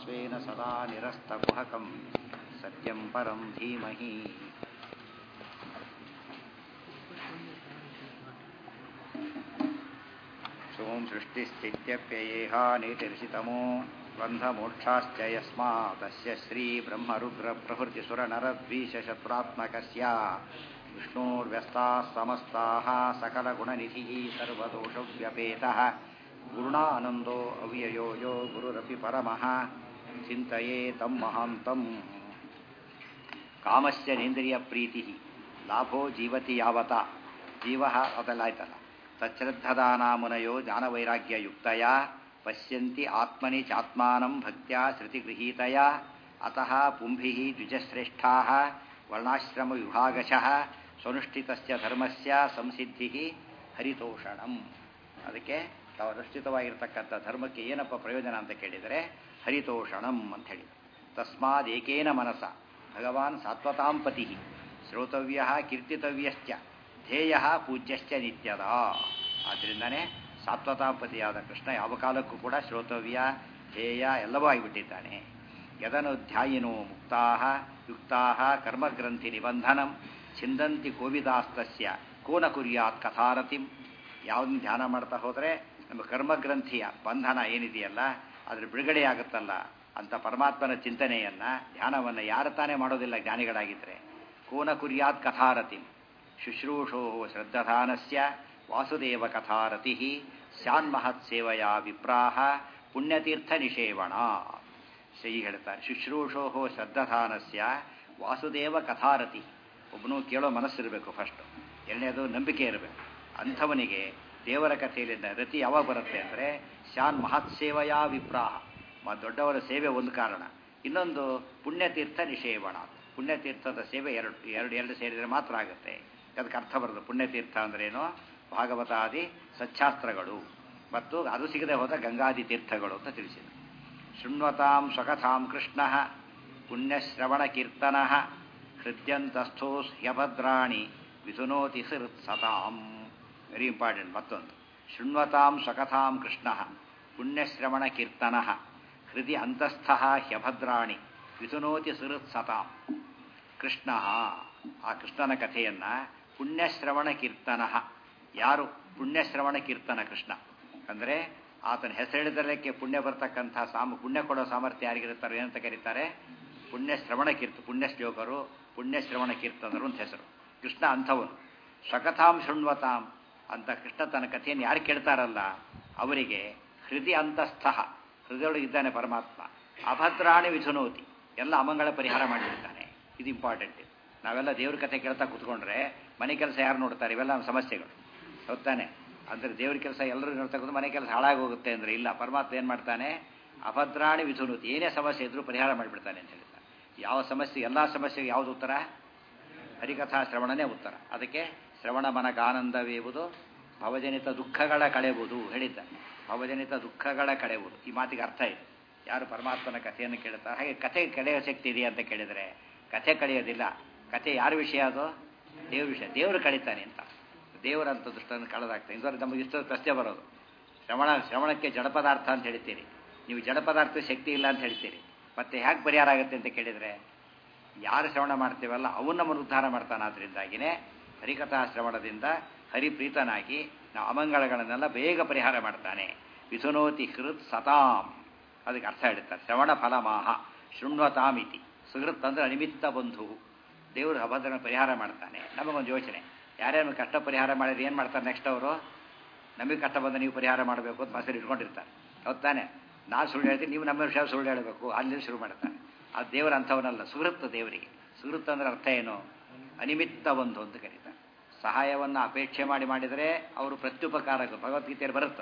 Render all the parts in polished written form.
स्वेन सदा निरस्तकुहकं सत्यं परं धीमहि सोम सृष्टिस्थित्यप्ययेहा नीतिर्षितमो बन्धमोक्षाश्च यस्मात्तस्य श्रीब्रह्मरुद्रप्रभृतिसुरनरद्वीषशत्रुरात्मकस्य विष्णोर्व्यस्ताः समस्ताः सकलगुणनिधिः सर्वदोषव्यपेतः गुरुणानन्दो अव्ययो यो गुरुरपि परमः चिन्तये तं महान्तम् कामस्य नेन्द्रियप्रीतिः लाभो जीवति यावता जीवः ಅದಲಾಯ್ತಲ್ಲ ತಚ್ಛ್ರದ್ಧದಾನಾಮುನಯೋ ಜ್ಞಾನವೈರಾಗ್ಯಯುಕ್ತಯ ಪಶ್ಯಂತಿ ಆತ್ಮನಿ ಚಾತ್ಮಾನಂ ಭಕ್ತ್ಯಾ ಶ್ರುತಿಗೃಹೀತಯ ಅತಃ ಪುಂಭಿಃ ದ್ವಿಜಶ್ರೇಷ್ಠಾಃ ವರ್ಣಾಶ್ರಮವಿಭಾಗಶಃ ಸ್ವನುಷ್ಠಿತಸ್ಯ ಧರ್ಮಸ್ಯ ಸಂಸಿದ್ಧಿಃ ಹರಿತೋಷಣಂ. ಅದಕ್ಕೆ ತಾವು ಅನುಷ್ಠಿತವಾಗಿರ್ತಕ್ಕಂಥ ಧರ್ಮಕ್ಕೆ ಏನಪ್ಪ ಪ್ರಯೋಜನ ಅಂತ ಕೇಳಿದರೆ ಹರಿತೋಷಣಂ ಅಂತ ಹೇಳಿ. ತಸ್ಮಾದ್ ಏಕೇನ ಮನಸ ಭಗವಾನ್ ಸಾತ್ವತಾಂ ಪತಿಃ ಶ್ರೋತವ್ಯಃ ಕೀರ್ತಿತವ್ಯಶ್ಚ ಧ್ಯೇಯಃ ಪೂಜ್ಯಶ್ಚ ನಿತ್ಯದ. ಆದ್ದರಿಂದನೇ ಸಾತ್ವತಾಪತಿಯಾದ ಕೃಷ್ಣ ಯಾವ ಕಾಲಕ್ಕೂ ಕೂಡ ಶ್ರೋತವ್ಯ ಧ್ಯೇಯ ಎಲ್ಲವೂ ಆಗಿಬಿಟ್ಟಿದ್ದಾನೆ. ಯದನು ಧ್ಯಾಯಿನೋ ಮುಕ್ತಾಃ ಯುಕ್ತಾಃ ಕರ್ಮಗ್ರಂಥಿ ನಿಬಂಧನಂ ಛಿಂದಂತಿ ಕೋವಿದಾಸ್ತಸ್ಯ ಕೋನ ಕುರ್ಯಾತ್ ಕಥಾರತಿಂ. ಯಾವುದನ್ನು ಧ್ಯಾನ ಮಾಡ್ತಾ ಹೋದರೆ ನಮ್ಮ ಕರ್ಮಗ್ರಂಥಿಯ ಬಂಧನ ಏನಿದೆಯಲ್ಲ ಅದ್ರ ಬಿಡುಗಡೆಯಾಗುತ್ತಲ್ಲ ಅಂತ ಪರಮಾತ್ಮನ ಚಿಂತನೆಯನ್ನು ಧ್ಯಾನವನ್ನು ಯಾರು ತಾನೇ ಮಾಡೋದಿಲ್ಲ ಜ್ಞಾನಿಗಳಾಗಿದ್ದರೆ. ಕೋನ ಕುರ್ಯಾತ್ ಕಥಾರತಿಂ ಶುಶ್ರೂಷೋ ಶ್ರದ್ಧಾನಸ್ಯ ವಾಸುದೇವ ಕಥಾರತಿ ಸ್ಯಾನ್ಮಹತ್ ಸೇವಯಾ ವಿಪ್ರಾಹ ಪುಣ್ಯತೀರ್ಥ ನಿಷೇವಣ. ಶ್ರೀ ಹೇಳ್ತಾರೆ ಶುಶ್ರೂಷೋ ಶ್ರದ್ಧಾನಸ್ಯ ವಾಸುದೇವ ಕಥಾರತಿ. ಒಬ್ಬನು ಕೇಳೋ ಮನಸ್ಸಿರಬೇಕು ಫಸ್ಟು, ಎರಡನೇದು ನಂಬಿಕೆ ಇರಬೇಕು. ಅಂಥವನಿಗೆ ದೇವರ ಕಥೆಯಲ್ಲಿ ರತಿ ಯಾವಾಗ ಬರುತ್ತೆ ಅಂದರೆ ಸ್ಯಾನ್ ಮಹತ್ ಸೇವಯಾ ವಿಪ್ರಾಹ. ದೊಡ್ಡವರ ಸೇವೆ ಒಂದು ಕಾರಣ, ಇನ್ನೊಂದು ಪುಣ್ಯತೀರ್ಥ ನಿಷೇವಣ. ಪುಣ್ಯತೀರ್ಥದ ಸೇವೆ ಎರಡು ಸೇರಿದರೆ ಮಾತ್ರ ಆಗುತ್ತೆ. ಅದಕ್ಕೆ ಅರ್ಥ ಬರೋದು ಪುಣ್ಯತೀರ್ಥ ಅಂದ್ರೇನು, ಭಾಗವತಾದಿ ಸಚ್ಛಾಸ್ತ್ರಗಳು ಮತ್ತು ಅದು ಸಿಗದೆ ಹೋದ ಗಂಗಾದಿ ತೀರ್ಥಗಳು ಅಂತ ತಿಳಿಸಿದರು. ಶೃಣ್ವತಾಂ ಸ್ವಕಥಾಂ ಕೃಷ್ಣ ಪುಣ್ಯಶ್ರವಣ ಕೀರ್ತನ ಹೃದ್ಯಂತಸ್ಥೋ ಹ್ಯಭದ್ರಾಣಿ ವಿಧುನೋತಿ ಸತಾಂ. Very important. ಮತ್ತೊಂದು ಶೃಣ್ವತಾಂ ಸ್ವಕಥಾಂ ಕೃಷ್ಣ ಪುಣ್ಯಶ್ರವಣ ಕೀರ್ತನ ಹೃದಯ ಅಂತಸ್ಥ ಹ್ಯಭದ್ರಾಣಿ ವಿಧುನೋತಿ ಸತಾಂ. ಕೃಷ್ಣ ಆ ಕೃಷ್ಣನ ಕಥೆಯನ್ನು ಪುಣ್ಯಶ್ರವಣ ಕೀರ್ತನ, ಯಾರು ಪುಣ್ಯಶ್ರವಣ ಕೀರ್ತನ ಕೃಷ್ಣ ಅಂದರೆ ಆತನ ಹೆಸರಿಡದಲ್ಲಕ್ಕೆ ಪುಣ್ಯ ಬರ್ತಕ್ಕಂಥ ಪುಣ್ಯ ಕೊಡೋ ಸಾಮರ್ಥ್ಯ ಯಾರಿಗಿರುತ್ತಾರೆ ಏನಂತ ಕರೀತಾರೆ? ಪುಣ್ಯಶ್ರವಣ ಪುಣ್ಯಶ್ಲೋಕರು ಪುಣ್ಯಶ್ರವಣ ಕೀರ್ತನರು ಅಂತ ಹೆಸರು. ಕೃಷ್ಣ ಅಂಥವನು. ಸ್ವಕಥಾಂ ಶೃಣ್ವತಾಂ ಅಂತ ಕೃಷ್ಣ ತನ್ನ ಕಥೆಯನ್ನು ಯಾರು ಕೇಳ್ತಾರಲ್ಲ ಅವರಿಗೆ ಹೃದಯ ಅಂತಸ್ಥ, ಹೃದಯೊಳಗಿದ್ದಾನೆ ಪರಮಾತ್ಮ. ಅಭದ್ರಾಣಿ ವಿಧುನೋತಿ, ಎಲ್ಲ ಅಮಂಗಳ ಪರಿಹಾರ ಮಾಡಿಬಿಡ್ತಾನೆ. ಇದು ಇಂಪಾರ್ಟೆಂಟ್. ನಾವೆಲ್ಲ ದೇವ್ರ ಕಥೆ ಕೇಳ್ತಾ ಕೂತ್ಕೊಂಡ್ರೆ ಮನೆ ಕೆಲಸ ಯಾರು ನೋಡ್ತಾರೆ? ಇವೆಲ್ಲ ನಮ್ಮ ಸಮಸ್ಯೆಗಳು ಹೊತ್ತಾನೆ. ಅಂದರೆ ದೇವ್ರ ಕೆಲಸ ಎಲ್ಲರೂ ನೋಡ್ತಾ ಕೂತು ಮನೆ ಕೆಲಸ ಹಾಳಾಗಿ ಹೋಗುತ್ತೆ ಅಂದರೆ ಇಲ್ಲ. ಪರಮಾತ್ಮ ಏನು ಮಾಡ್ತಾನೆ? ಅಭದ್ರಾಣಿ ವಿಧುನೋತಿ, ಏನೇ ಸಮಸ್ಯೆ ಇದ್ರೂ ಪರಿಹಾರ ಮಾಡಿಬಿಡ್ತಾನೆ ಅಂತ ಹೇಳ್ತಾನೆ. ಯಾವ ಸಮಸ್ಯೆ, ಎಲ್ಲ ಸಮಸ್ಯೆಗೆ ಯಾವುದು ಉತ್ತರ? ಹರಿಕಥಾ ಶ್ರವಣನೇ ಉತ್ತರ. ಅದಕ್ಕೆ ಶ್ರವಣ ಮನಗಾನಂದವೇವುದು ಭವಜನಿತ ದುಃಖಗಳ ಕಳೆಯುವುದು ಹೇಳಿದ್ದಾನೆ. ಭವಜನಿತ ದುಃಖಗಳ ಕಳೆಯುವುದು, ಈ ಮಾತಿಗೆ ಅರ್ಥ ಇದೆ. ಯಾರು ಪರಮಾತ್ಮನ ಕಥೆಯನ್ನು ಕೇಳ್ತಾರೆ, ಹಾಗೆ ಕಥೆ ಕಳೆಯೋ ಶಕ್ತಿ ಇದೆಯಾ ಅಂತ ಕೇಳಿದರೆ ಕಥೆ ಕಳೆಯೋದಿಲ್ಲ. ಕಥೆ ಯಾರ ವಿಷಯ? ಅದು ದೇವ್ರ ವಿಷಯ. ದೇವರು ಕಳೀತಾನೆ ಅಂತ. ದೇವರಂಥ ದೃಷ್ಟನ್ನು ಕಳೆದಾಗ್ತದೆ. ಇಂಥವ್ರು ನಮಗೆ ಇಷ್ಟೊಂದು ಪ್ರಶ್ನೆ ಬರೋದು, ಶ್ರವಣಕ್ಕೆ ಜಡ ಪದಾರ್ಥ ಅಂತ ಹೇಳ್ತೀರಿ, ನೀವು ಜಡ ಪದಾರ್ಥ ಶಕ್ತಿ ಇಲ್ಲ ಅಂತ ಹೇಳ್ತೀರಿ, ಮತ್ತೆ ಹೇಗೆ ಪರಿಹಾರ ಆಗುತ್ತೆ ಅಂತ ಕೇಳಿದರೆ ಯಾರು ಶ್ರವಣ ಮಾಡ್ತೀವಲ್ಲ ಅವನು ನಮ್ಮನ್ನು ಉದ್ಧಾರ ಮಾಡ್ತಾನೆ. ಆದ್ದರಿಂದಾಗಿಯೇ ಹರಿಕಥಾ ಶ್ರವಣದಿಂದ ಹರಿಪ್ರೀತನಾಗಿ ನಾವು ಅಮಂಗಳಗಳನ್ನೆಲ್ಲ ಬೇಗ ಪರಿಹಾರ ಮಾಡ್ತಾನೆ. ವಿಧುನೋತಿ ಹೃತ್ ಸತಾಂ, ಅದಕ್ಕೆ ಅರ್ಥ ಹೇಳ್ತಾರೆ ಶ್ರವಣ ಫಲಮಾಹ ಶೃಣ್ವತಾಮಿತಿ. ಸುಹೃತ್ ಅಂದರೆ ಅನಿಮಿತ್ತ ಬಂಧು, ದೇವರು ಅಭದ್ರನ ಪರಿಹಾರ ಮಾಡ್ತಾನೆ. ನಮಗೊಂದು ಯೋಚನೆ, ಯಾರ್ಯಾರು ಕಷ್ಟ ಪರಿಹಾರ ಮಾಡಿದ್ರೆ ಏನು ಮಾಡ್ತಾರೆ ನೆಕ್ಸ್ಟ್ ಅವರು? ನಮಗೆ ಕಷ್ಟ ಬಂದ ನೀವು ಪರಿಹಾರ ಮಾಡಬೇಕು ಅಂತ ಮನಸ್ಸಲ್ಲಿ ಇಟ್ಕೊಂಡಿರ್ತಾರೆ. ಹೌದು ತಾನೆ? ನಾನು ಸುಳ್ಳು ಹೇಳ್ತೀನಿ, ನೀವು ನಮ್ಮ ವಿಷಯ ಸುಳ್ಳು ಹೇಳಬೇಕು, ಅಲ್ಲಿ ಶುರು ಮಾಡ್ತಾನೆ. ಅದು ದೇವರ ಅಂಥವನಲ್ಲ, ಸುಹೃತ್ ದೇವರಿಗೆ. ಸುಹೃತ್ ಅಂದರೆ ಅರ್ಥ ಏನು? ಅನಿಮಿತ್ತ ಬಂಧು ಅಂತ ಕರೀತಾರೆ. ಸಹಾಯವನ್ನು ಅಪೇಕ್ಷೆ ಮಾಡಿದರೆ ಅವರು ಪ್ರತ್ಯುಪಕಾರಕ. ಭಗವದ್ಗೀತೆಯಲ್ಲಿ ಬರುತ್ತೆ.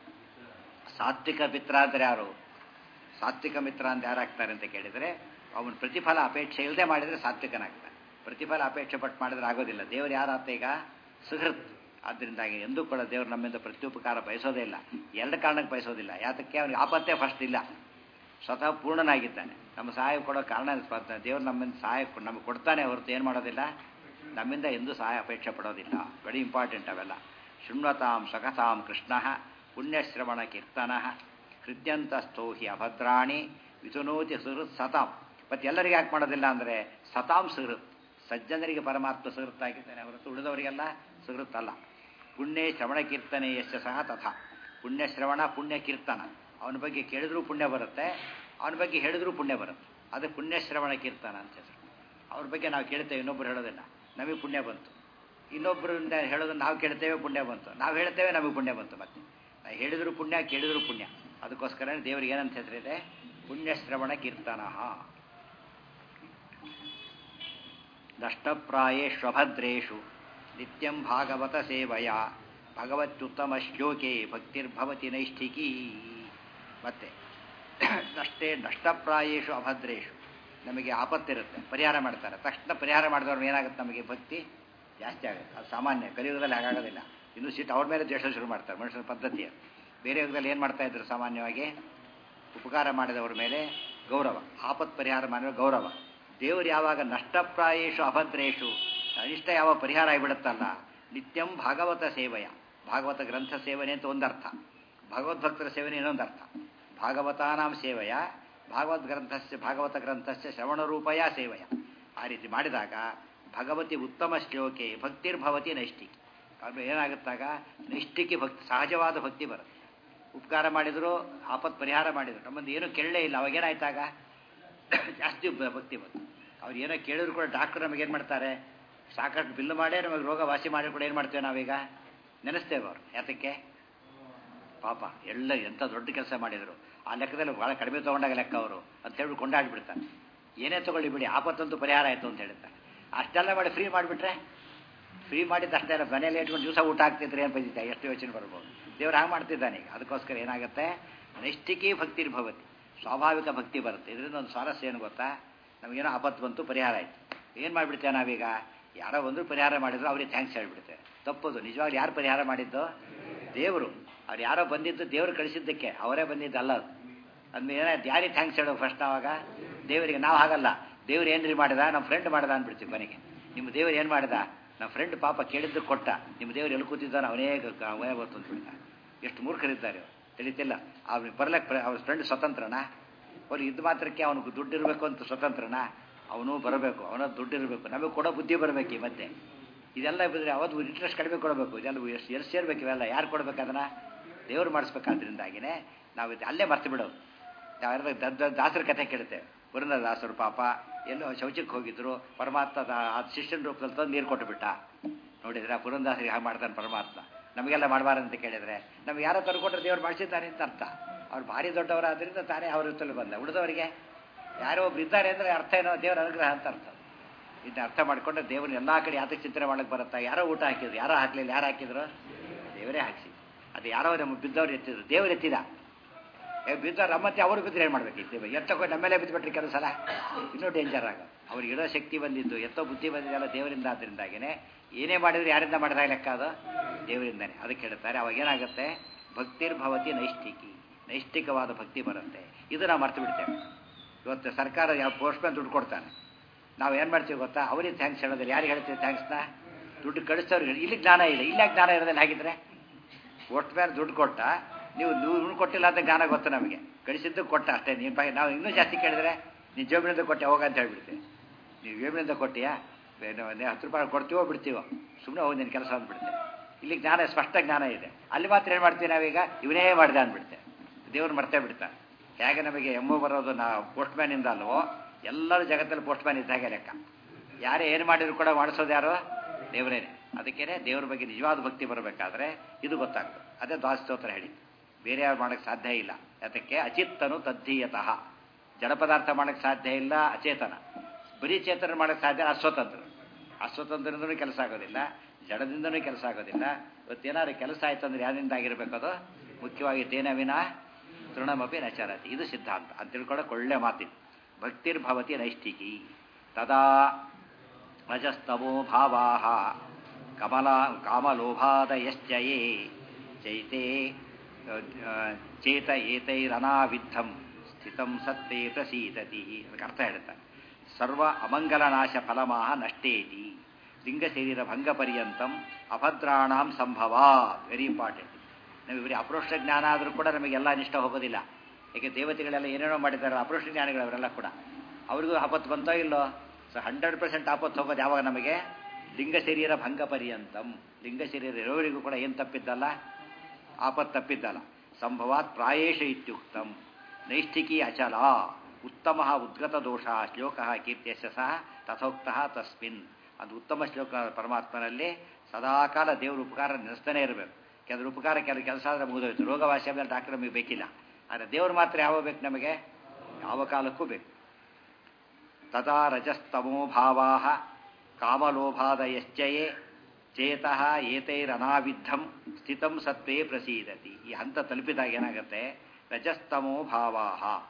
ಸಾತ್ವಿಕ ಮಿತ್ರ ಅಂದರೆ ಯಾರು? ಸಾತ್ವಿಕ ಮಿತ್ರ ಅಂತ ಯಾರಾಗ್ತಾರೆ ಅಂತ ಕೇಳಿದರೆ ಅವನು ಪ್ರತಿಫಲ ಅಪೇಕ್ಷೆ ಇಲ್ಲದೆ ಮಾಡಿದರೆ ಸಾತ್ವಿಕನಾಗ್ತಾನೆ. ಪ್ರತಿಫಲ ಅಪೇಕ್ಷೆ ಪಟ್ಟು ಮಾಡಿದ್ರೆ ಆಗೋದಿಲ್ಲ. ದೇವರು ಯಾರಾತ ಈಗ? ಸುಹೃತ್. ಆದ್ದರಿಂದಾಗಿ ಎಂದೂ ಕೂಡ ದೇವರು ನಮ್ಮಿಂದ ಪ್ರತ್ಯುಪಕಾರ ಬಯಸೋದೇ ಇಲ್ಲ. ಎರಡು ಕಾರಣಕ್ಕೆ ಬಯಸೋದಿಲ್ಲ. ಯಾತಕ್ಕೆ? ಅವನಿಗೆ ಆಪತ್ತೇ ಫಸ್ಟ್ ಇಲ್ಲ, ಸ್ವತಃ ಪೂರ್ಣನಾಗಿದ್ದಾನೆ. ನಮ್ಮ ಸಹಾಯ ಕೊಡೋ ಕಾರಣ ದೇವರು ನಮ್ಮಿಂದ ಸಹಾಯ ನಮಗೆ ಕೊಡ್ತಾನೆ ಹೊರತು ಏನು ಮಾಡೋದಿಲ್ಲ, ನಮ್ಮಿಂದ ಎಂದೂ ಸಹಾಯ ಅಪೇಕ್ಷೆ ಪಡೋದಿಲ್ಲ. ವೆರಿ ಇಂಪಾರ್ಟೆಂಟ್ ಅವೆಲ್ಲ. ಶೃಣ್ವತಾಂ ಸಕಥಾಂ ಕೃಷ್ಣ ಪುಣ್ಯಶ್ರವಣ ಕೀರ್ತನ ಹೃದ್ಯಂತಸ್ಥೋ ಹಿ ಅಭದ್ರಾಣಿ ವಿಸುನೋತಿ ಸುಹೃತ್ ಸತಾಂ. ಮತ್ತು ಎಲ್ಲರಿಗೆ ಯಾಕೆ ಮಾಡೋದಿಲ್ಲ ಅಂದರೆ ಸತಾಂ ಸುಹೃತ್, ಸಜ್ಜನರಿಗೆ ಪರಮಾತ್ಮ ಸುಹೃತ್ತಾಗಿದ್ದಾನೆ ಹೊರತು ಉಳಿದವರಿಗೆಲ್ಲ ಸುಹೃತ್ತಲ್ಲ. ಪುಣ್ಯ ಶ್ರವಣ ಕೀರ್ತನೆ ಯಶ ಸಹ ತಥಾ. ಪುಣ್ಯ ಶ್ರವಣ ಪುಣ್ಯ ಕೀರ್ತನ, ಅವನ ಬಗ್ಗೆ ಕೇಳಿದ್ರೂ ಪುಣ್ಯ ಬರುತ್ತೆ, ಅವನ ಬಗ್ಗೆ ಹೇಳಿದ್ರೂ ಪುಣ್ಯ ಬರುತ್ತೆ. ಅದು ಪುಣ್ಯ ಶ್ರವಣ ಕೀರ್ತನ ಅಂತ ಹೆಸರು. ಅವ್ರ ಬಗ್ಗೆ ನಾವು ಕೇಳ್ತೇವೆ, ಇನ್ನೊಬ್ರು ಹೇಳೋದಿಲ್ಲ, ನಮಗೆ ಪುಣ್ಯ ಬಂತು. ಇನ್ನೊಬ್ಬರಿಂದ ಹೇಳೋದನ್ನು ನಾವು ಕೇಳ್ತೇವೆ, ಪುಣ್ಯ ಬಂತು. ನಾವು ಹೇಳ್ತೇವೆ, ನಮಗೆ ಪುಣ್ಯ ಬಂತು. ಮತ್ತೆ ನಾವು ಹೇಳಿದ್ರು ಪುಣ್ಯ, ಕೇಳಿದ್ರು ಪುಣ್ಯ. ಅದಕ್ಕೋಸ್ಕರ ದೇವರಿಗೆ ಏನಂತ ಹೆಸರಿದೆ? ಪುಣ್ಯ ಶ್ರವಣ ಕೀರ್ತನ. ನಷ್ಟಪ್ರಾಯೇಷ್ವಭದ್ರೇಷು ನಿತ್ಯಂ ಭಾಗವತ ಸೇವಯ ಭಗವತ್ಯುತ್ತಮ ಶ್ಲೋಕೆ ಭಕ್ತಿರ್ಭವತಿ ನೈಷ್ಠಿಕೀ. ಮತ್ತೆ ನಷ್ಟಪ್ರಾಯೇಷು ಅಭದ್ರೇಷು, ನಮಗೆ ಆಪತ್ತಿರುತ್ತೆ, ಪರಿಹಾರ ಮಾಡ್ತಾರೆ. ತಕ್ಷಣ ಪರಿಹಾರ ಮಾಡಿದವ್ರು ಏನಾಗುತ್ತೆ? ನಮಗೆ ಭಕ್ತಿ ಜಾಸ್ತಿ ಆಗುತ್ತೆ. ಅದು ಸಾಮಾನ್ಯ. ಕಲಿಯುಗದಲ್ಲಿ ಹಾಗಾಗೋದಿಲ್ಲ. ಇನ್ನೂ ಸಿಟ್ಟು ಅವ್ರ ಮೇಲೆ ದ್ವೇಷ ಶುರು ಮಾಡ್ತಾರೆ, ಮನುಷ್ಯನ ಪದ್ಧತಿಯ. ಬೇರೆ ಯುಗದಲ್ಲಿ ಏನು ಮಾಡ್ತಾ ಇದ್ರು? ಸಾಮಾನ್ಯವಾಗಿ ಉಪಕಾರ ಮಾಡಿದವ್ರ ಮೇಲೆ ಗೌರವ, ಆಪತ್ ಪರಿಹಾರ ಮಾಡಿದ ಗೌರವ. ದೇವರು ಯಾವಾಗ ನಷ್ಟಪ್ರಾಯೇಷು ಅಭದ್ರೇಷು, ಅನಿಷ್ಟ ಯಾವ ಪರಿಹಾರ ಆಗಿಬಿಡುತ್ತಲ್ಲ, ನಿತ್ಯಂ ಭಾಗವತ ಸೇವೆಯ, ಭಾಗವತ ಗ್ರಂಥ ಸೇವನೆ ಅಂತ ಒಂದರ್ಥ, ಭಗವದ್ಭಕ್ತರ ಸೇವನೆ ಇನ್ನೊಂದರ್ಥ. ಭಾಗವತಾನಾಂ ಸೇವೆಯ ಭಾಗವತ ಗ್ರಂಥಸ್ಯ ಶ್ರವಣರೂಪಯ ಸೇವೆಯ. ಆ ರೀತಿ ಮಾಡಿದಾಗ ಭಗವತಿ ಉತ್ತಮ ಶ್ಲೋಕೆ ಭಕ್ತಿರ್ಭವತಿ ನೈಷ್ಠಿಕಿ. ಅದು ಏನಾಗುತ್ತಾಗ ನೈಷ್ಠಿಕಿ ಭಕ್ತಿ, ಸಹಜವಾದ ಭಕ್ತಿ ಬರುತ್ತೆ. ಉಪಕಾರ ಮಾಡಿದ್ರು, ಆಪತ್ ಪರಿಹಾರ ಮಾಡಿದ್ರು, ನಮ್ಮದು ಏನೂ ಕೇಳಲೇ ಇಲ್ಲ, ಅವಾಗೇನಾಯ್ತಾಗ ಜಾಸ್ತಿ ಭಕ್ತಿ ಬಂತು. ಅವ್ರು ಏನೋ ಕೇಳಿದ್ರು ಕೂಡ ಡಾಕ್ಟರ್ ನಮಗೇನು ಮಾಡ್ತಾರೆ? ಸಾಕಷ್ಟು ಬಿಲ್ಲು ಮಾಡೇ ನಮಗೆ ರೋಗ ವಾಸಿ ಮಾಡಿ ಕೂಡ ಏನು ಮಾಡ್ತೇವೆ ನಾವೀಗ? ನೆನೆಸ್ತೇವೆ ಅವ್ರು. ಯಾತಕ್ಕೆ? ಪಾಪ ಎಲ್ಲ ಎಂಥ ದೊಡ್ಡ ಕೆಲಸ ಮಾಡಿದರು, ಆ ಲೆಕ್ಕದಲ್ಲಿ ಭಾಳ ಕಡಿಮೆ ತೊಗೊಂಡಾಗ ಲೆಕ್ಕ ಅವರು ಅಂತ ಹೇಳಿ ಕೊಂಡಾಡ್ಬಿಡ್ತಾರೆ. ಏನೇ ತೊಗೊಳ್ಳಿ ಬಿಡಿ, ಆಪತ್ತಂತೂ ಪರಿಹಾರ ಆಯಿತು ಅಂತ ಹೇಳ್ತಾರೆ. ಅಷ್ಟೆಲ್ಲ ಮಾಡಿ ಫ್ರೀ ಮಾಡಿಬಿಟ್ರೆ, ಫ್ರೀ ಮಾಡಿದ್ದು ಅಷ್ಟೇ ಅಲ್ಲ, ಮನೇಲಿ ಇಟ್ಕೊಂಡು ದಿವಸ ಊಟ ಆಗ್ತಿದ್ರೆ ಏನು ಬಂದಿದ್ದೆ, ಎಷ್ಟು ಯೋಚನೆ ಬರ್ಬೋದು. ದೇವ್ರು ಹಾಗೆ ಮಾಡ್ತಿದ್ದಾನೆ ಈಗ. ಅದಕ್ಕೋಸ್ಕರ ಏನಾಗುತ್ತೆ? ನೈಷ್ಠಿಕೀ ಭಕ್ತಿರ್ಭವತಿ, ಸ್ವಾಭಾವಿಕ ಭಕ್ತಿ ಬರುತ್ತೆ. ಇದರಿಂದ ಒಂದು ಸ್ವಾರಸ್ಯ ಏನು ಗೊತ್ತಾ? ನಮಗೇನೋ ಆಪತ್ತು ಬಂತು, ಪರಿಹಾರ ಆಯಿತು. ಏನು ಮಾಡಿಬಿಡ್ತೇವೆ ನಾವೀಗ? ಯಾರೋ ಒಂದು ಪರಿಹಾರ ಮಾಡಿದ್ರು ಅವ್ರಿಗೆ ಥ್ಯಾಂಕ್ಸ್ ಹೇಳಿಬಿಡ್ತೇವೆ. ತಪ್ಪದು. ನಿಜವಾಗ್ಲೂ ಯಾರು ಪರಿಹಾರ ಮಾಡಿದ್ದು? ದೇವರು. ಅವ್ರು ಯಾರೋ ಬಂದಿದ್ದು ದೇವರು ಕಳಿಸಿದ್ದಕ್ಕೆ, ಅವರೇ ಬಂದಿದ್ದಲ್ಲ ಅದು. ಅಂದ್ಮೇಲೆ ಏನಾಯ್ತು? ಯಾರಿಗೆ ಥ್ಯಾಂಕ್ಸ್ ಹೇಳೋ ಫಸ್ಟ್ ಆವಾಗ? ದೇವರಿಗೆ. ನಾವು ಹಾಗಲ್ಲ, ದೇವ್ರು ಏನ್ರಿ ಮಾಡಿದ? ನಮ್ಮ ಫ್ರೆಂಡ್ ಮಾಡ್ದ ಅಂದ್ಬಿಡ್ತೀವಿ ಮನೆಗೆ. ನಿಮ್ಮ ದೇವ್ರು ಏನು ಮಾಡಿದ? ನಮ್ಮ ಫ್ರೆಂಡ್ ಪಾಪ ಕೇಳಿದ್ದು ಕೊಟ್ಟ. ನಿಮ್ಮ ದೇವ್ರು ಎಲ್ಲಿ ಕೂತಿದ್ದಾನೆ ಅವನೇ ಗೊತ್ತು ಅಂದ್ಬಿಡ್ತ. ಎಷ್ಟು ಮೂರ್ಖರಿದ್ದಾರೆ, ತಿಳಿತಿಲ್ಲ. ಅವ್ನಿಗೆ ಬರ್ಲಕ್ಕೆ ಅವ್ರ ಫ್ರೆಂಡ್ ಸ್ವತಂತ್ರನಾ? ಅವ್ರಿಗೆ ಇದು ಮಾತ್ರಕ್ಕೆ ಅವನಿಗೆ ದುಡ್ಡು ಇರಬೇಕು ಅಂತ ಸ್ವತಂತ್ರನಾ? ಅವನು ಬರಬೇಕು, ಅವನ ದುಡ್ಡು ಇರಬೇಕು, ನಮಗೆ ಕೊಡೋ ಬುದ್ಧಿ ಬರಬೇಕು ಈ ಮಧ್ಯೆ. ಇದೆಲ್ಲ ಬಿದ್ದರೆ ಅವತ್ತು ಇಂಟ್ರೆಸ್ಟ್ ಕಡಿಮೆ ಕೊಡಬೇಕು. ಇದೆಲ್ಲ ಎಷ್ಟು ಸೇರ್ಬೇಕು? ಇವೆಲ್ಲ ಯಾರು ಕೊಡ್ಬೇಕು? ಅದನ್ನು ದೇವ್ರು ಮಾಡಿಸ್ಬೇಕಾದ್ರಿಂದಾಗಿನೇ ನಾವು ಅಲ್ಲೇ ಮರ್ತು ಬಿಡೋದು. ನಾವು ಯಾರು ದಾಸರ ಕಥೆ ಕೇಳ್ತೇವೆ. ಪುರಂದರ ದಾಸರು ಪಾಪ ಎಲ್ಲೋ ಶೌಚಕ್ಕೆ ಹೋಗಿದ್ರು, ಪರಮಾತ್ಮ ಆ ಶಿಷ್ಯನ ರೂಪದಲ್ಲಿ ತಂದು ನೀರು ಕೊಟ್ಟುಬಿಟ್ಟ. ನೋಡಿದ್ರೆ ಪುರಂದಾಸರಿಗೆ ಹಾಗೆ ಮಾಡ್ತಾನೆ ಪರಮಾತ್ಮ. ನಮಗೆಲ್ಲ ಮಾಡಬಾರಂತ ಕೇಳಿದರೆ, ನಮ್ಗೆ ಯಾರೋ ತಂದುಕೊಟ್ರೆ ದೇವ್ರು ಮಾಡಿಸಿದ್ದಾನೆ ಅಂತ ಅರ್ಥ. ಅವ್ರು ಭಾರಿ ದೊಡ್ಡವರಾದ್ರಿಂದ ತಾನೇ ಅವ್ರ ರೂಪದಲ್ಲಿ ಬಂದ. ಉಳಿದವರಿಗೆ ಯಾರೋ ಒಬ್ರು ಇದ್ದಾರೆ ಅಂದರೆ ಅರ್ಥ ಏನೋ ದೇವರ ಅನುಗ್ರಹ ಅಂತ ಅರ್ಥ. ಇದನ್ನ ಅರ್ಥ ಮಾಡಿಕೊಂಡ್ರೆ ದೇವ್ರನ್ನ ಎಲ್ಲ ಕಡೆ ಯಾತಕ್ಕೆ ಚಿಂತನೆ ಮಾಡಕ್ಕೆ ಬರುತ್ತಾ? ಯಾರೋ ಊಟ ಹಾಕಿದ್ರು, ಯಾರೋ ಹಾಕಲಿಲ್ಲ, ಯಾರು ಹಾಕಿದ್ರು? ದೇವರೇ ಹಾಕಿಸಿ. ಅದು ಯಾರೋ ನಮ್ಮ ಬಿದ್ದವ್ರು ಎತ್ತಿದ್ರು, ದೇವ್ರು ಎತ್ತಿದ. ಬಿದ್ದವ್ರು ನಮ್ಮತ್ತೆ ಅವರು ಬಿದ್ದರೆ ಏನು ಮಾಡಬೇಕಿತ್ತು? ಎತ್ತಕೊಂಡು ನಮ್ಮೇಲೆ ಬಿದ್ದುಬಿಟ್ರೆ ಕೆಲವು ಸಲ ಇನ್ನೂ ಡೇಂಜರ್ ಆಗ. ಅವ್ರಿಗೆ ಇಡೋ ಶಕ್ತಿ ಬಂದಿದ್ದು, ಎತ್ತೋ ಬುದ್ಧಿ ಬಂದಿದ್ದೆಲ್ಲ ದೇವರಿಂದ. ಆದ್ದರಿಂದಾಗಿನೇ ಏನೇ ಮಾಡಿದ್ರು ಯಾರಿಂದ ಮಾಡಿದಾಗ ಲೆಕ್ಕ? ಅದು ದೇವರಿಂದನೇ. ಅದಕ್ಕೆ ಹೇಳ್ತಾರೆ ಅವಾಗ ಏನಾಗುತ್ತೆ? ಭಕ್ತಿರ್ಭವತಿ ನೈಷ್ಠಿಕಿ, ನೈಷ್ಠಿಕವಾದ ಭಕ್ತಿ ಬರುತ್ತೆ. ಇದು ನಾವು ಮರ್ತು ಬಿಡ್ತೇವೆ. ಇವತ್ತು ಸರ್ಕಾರ ಯಾವ ಪೋಸ್ಟ್ಮ್ಯಾನ್ ದುಡ್ಡು ಕೊಡ್ತಾನೆ, ನಾವು ಏನು ಮಾಡ್ತೀವಿ ಗೊತ್ತಾ? ಅವರಿಗೆ ಥ್ಯಾಂಕ್ಸ್ ಹೇಳೋದಿಲ್ಲ. ಯಾರಿಗೆ ಹೇಳ್ತೀವಿ ಥ್ಯಾಂಕ್ಸ್ನ? ದುಡ್ಡು ಕಳಿಸ್ತವ್ರಿಗೆ. ಇಲ್ಲಿ ಜ್ಞಾನ ಇಲ್ಲ. ಇಲ್ಲೇ ಜ್ಞಾನ ಇರೋದಿಲ್ಲ. ಹಾಗಿದ್ರೆ ಪೋಸ್ಟ್ಮ್ಯಾನ್ ದುಡ್ಡು ಕೊಟ್ಟ, ನೀವು ದುಡ್ಡು ಕೊಟ್ಟಿಲ್ಲ ಅಂತ ಜ್ಞಾನ ಗೊತ್ತು ನಮಗೆ. ಕಳಿಸಿದ್ದು ಕೊಟ್ಟ ಅಷ್ಟೇ. ನಾವು ಇನ್ನೂ ಜಾಸ್ತಿ ಕೇಳಿದ್ರೆ ನೀವು ಜೇಬಿನಿಂದ ಕೊಟ್ಟೆ ಹೋಗ ಅಂತ ಹೇಳ್ಬಿಡ್ತೀವಿ. ನೀವು ಜೇಬಿನಿಂದ ಕೊಟ್ಟಿಯಾ? 10 ರೂಪಾಯಿ ಕೊಡ್ತೀವೋ ಬಿಡ್ತೀವೋ, ಸುಮ್ಮನೆ ಹೋಗಿ ನಿನ್ನ ಕೆಲಸ ಅಂದ್ಬಿಡ್ತೇವೆ. ಇಲ್ಲಿ ಜ್ಞಾನ, ಸ್ಪಷ್ಟ ಜ್ಞಾನ ಇದೆ. ಅಲ್ಲಿ ಮಾತ್ರ ಏನು ಮಾಡ್ತೀವಿ ನಾವೀಗ? ಇವನೇ ಮಾಡಿದೆ ಅಂದ್ಬಿಡ್ತೇವೆ. ದೇವ್ರು ಮರ್ತೇ ಬಿಡ್ತಾನೆ. ಹೇಗೆ ನಮಗೆ ಎಮ್ಮು ಬರೋದು ಪೋಸ್ಟ್ಮ್ಯಾನಿಂದ ಅಲ್ವೋ, ಎಲ್ಲರೂ ಜಗತ್ತಲ್ಲಿ ಪೋಸ್ಟ್ಮ್ಯಾನ್ ಇದ್ದಾಗೆ ಲೆಕ್ಕ. ಯಾರೇ ಏನು ಮಾಡಿದ್ರು ಕೂಡ ಮಾಡಿಸೋದು ಯಾರು? ದೇವರೇನೆ. ಅದಕ್ಕೇನೆ ದೇವ್ರ ಬಗ್ಗೆ ನಿಜವಾದ ಭಕ್ತಿ ಬರಬೇಕಾದ್ರೆ ಇದು ಗೊತ್ತಾಗ್ತದೆ. ಅದೇ ದ್ವಾಸ್ತೋತ್ರ ಹೇಳಿ, ಬೇರೆ ಯಾರು ಮಾಡೋಕ್ಕೆ ಸಾಧ್ಯ ಇಲ್ಲ. ಅದಕ್ಕೆ ಅಚಿತ್ತನು ತದ್ಧೀಯತಃ. ಜಡ ಪದಾರ್ಥ ಮಾಡೋಕ್ಕೆ ಸಾಧ್ಯ ಇಲ್ಲ ಅಚೇತನ. ಬರೀ ಚೇತನ ಮಾಡೋಕ್ಕೆ ಸಾಧ್ಯ ಅಸ್ವತಂತ್ರ. ಅಸ್ವತಂತ್ರದಿಂದನೂ ಕೆಲಸ ಆಗೋದಿಲ್ಲ, ಜಡದಿಂದನೂ ಕೆಲಸ ಆಗೋದಿಲ್ಲ. ಇವತ್ತೇನಾದ್ರು ಕೆಲಸ ಆಯ್ತು ಅಂದ್ರೆ ಯಾರಿಂದ ಆಗಿರಬೇಕದು? ಮುಖ್ಯವಾಗಿ ತೇನ ವಿನಾ ತೃಣಮಪಿ ನಚರತಿ. ಇದು ಸಿದ್ಧಾಂತ ಅಂತ ತಿಳ್ಕೊಳ್ಳೋಕೆ ಒಳ್ಳೆ ಮಾತಿದೆ. ಭಕ್ತಿರ್ಭವತಿ ನೈಷ್ಠಿಕಿ ತದಾ ರಜಸ್ತಮೋ ಭಾವಾಹ ಕಾಮಲೋಭಾದಯಶ್ಚಯೇ ಚೈತೆ ಚೇತ ಏತೈರನಾವಿದ್ಧಂ ಸ್ಥಿತಂ ಸತ್ತೇ ಪ್ರಸೀದತಿ. ಅದಕ್ಕೆ ಅರ್ಥ ಹೇಳ್ತಾರೆ. ಸರ್ವ ಅಮಂಗಲನಾಶ ಫಲಮಾಹ ನಷ್ಟೇತಿ ಲಿಂಗ ಶರೀರ ಭಂಗ ಪರ್ಯಂತಂ ಅಭದ್ರಾಣಾಂ ಸಂಭವ. Very important. ನಮಗೆ ಬರೀ ಅಪರೋಕ್ಷ ಜ್ಞಾನ ಆದರೂ ಕೂಡ ನಮಗೆಲ್ಲ ನಿಷ್ಠ ಹೋಗೋದಿಲ್ಲ. ಏಕೆ ದೇವತೆಗಳೆಲ್ಲ ಏನೇನೋ ಮಾಡಿದ್ದಾರೆ ಅಪೃಷ್ಟ ಜ್ಞಾನಿಗಳವರೆಲ್ಲ ಕೂಡ ಅವ್ರಿಗೂ ಆಪತ್ತು ಬಂತೋ ಇಲ್ಲೋ. ಸೊ 100% ಆಪತ್ತು ಹೋಗೋದು ಯಾವಾಗ ನಮಗೆ ಲಿಂಗ ಶರೀರ ಭಂಗ ಪರ್ಯಂತಂ. ಲಿಂಗ ಶರೀರ ಇರೋವರಿಗೂ ಕೂಡ ಏನು ತಪ್ಪಿದ್ದಲ್ಲ, ಆಪತ್ತು ತಪ್ಪಿದ್ದಲ್ಲ. ಸಂಭವಾತ್ ಪ್ರಾಯೇಶ ಇತ್ಯುಕ್ತಂ ನೈಷ್ಠಿಕಿ ಅಚಲ ಉತ್ತಮ ಉದ್ಗತ ದೋಷ ಶ್ಲೋಕ ಕೀರ್ತಿಯಶ ಸಹ ತಥೋಕ್ತ ತಸ್ಮಿನ್. ಅದು ಉತ್ತಮ ಶ್ಲೋಕ. ಪರಮಾತ್ಮನಲ್ಲಿ ಸದಾಕಾಲ ದೇವರ ಉಪಕಾರ ನೆನೆಸ್ತಾನೆ ಇರಬೇಕು. ಕೆಲವರು ಉಪಕಾರ ಕೆಲವು ಕೆಲಸ ಆದರೆ ಮುಗಿದೋಯ್ತು. ರೋಗವಾಸಿ ಆಮೇಲೆ ಡಾಕ್ಟರ್ ನಮಗೆ ಬೇಕಿಲ್ಲ. ಆದರೆ ದೇವರು ಮಾತ್ರ ಯಾವಾಗ ಬೇಕು ನಮಗೆ? ಯಾವ ಕಾಲಕ್ಕೂ ಬೇಕು. ತದಾ ರಜಸ್ತಮೋ ಭಾವಾ ಕಾಮಲೋಭಾದಯಶ್ಚಯೇ ಚೇತಃ ಏತೈರನಾವಿದ್ಧಂ ಸ್ಥಿತಂ ಸತ್ವೇ ಪ್ರಸೀದತಿ. ಈ ಹಂತ ತಲುಪಿದಾಗ ಏನಾಗುತ್ತೆ? ರಜಸ್ತಮೋ ಭಾವಾ